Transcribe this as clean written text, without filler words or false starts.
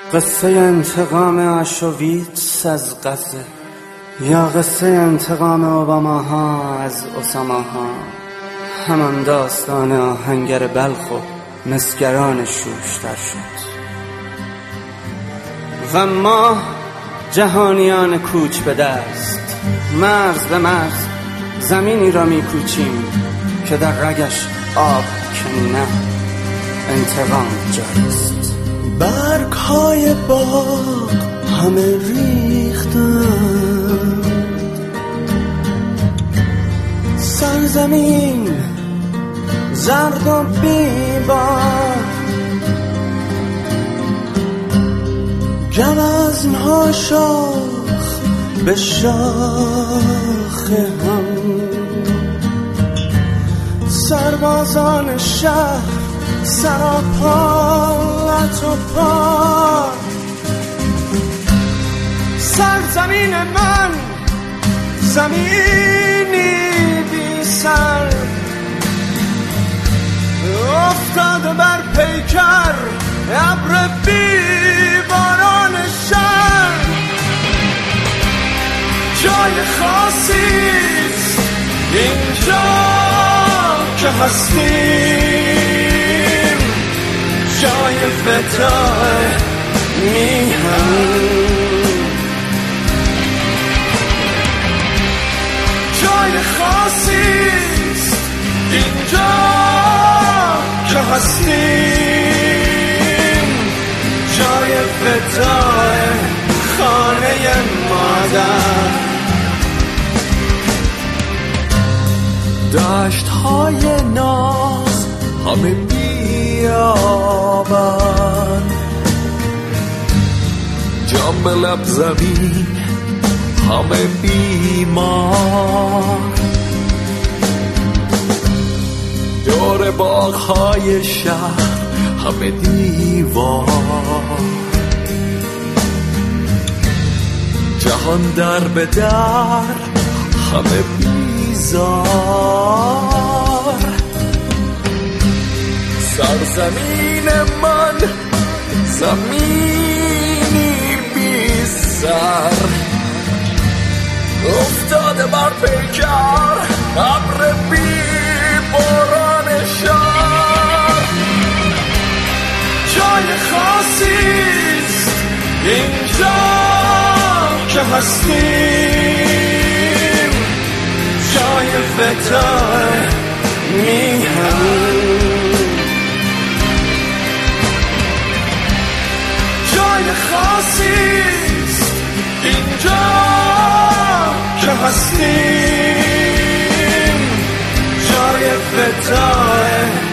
قصه انتقام آشویتس از غزه، یا قصه انتقام اوباماها از اساماها، همان داستان آهنگر بلخ و مسگران شوشتر شد. و ما جهانیان کوچ به دست، مرز به مرز زمینی را می کوچیم که در رگش آب که نه انتقام جاست. برگ های باغ همه ریختند، سرزمین زرد و بیبار، گوزن‌ها شاخ به شاخ هم، سربازان شهر سراپالت و پار. سرزمین من زمینی بی سر، افتاده بر پیکر ابر بیباران شهر. جای خاصیست اینجا که هستیم، جای فتای میهن، جای خاصیست اینجا که هستیم، جای فتای خانه مادر. دشت های ناز همه بیابان، جام به لب زمین همه بیمار، دور باغ های شهر همه دیوار، جهان در به در همه بیزار. سرزمین من زمینی بی سر، افتاده بر پیکر ابر بیباران شهر. جای خاصیست اینجا که هستیم، جای فتای میهن، جای خاصیست اینجا که هستیم، جای فتای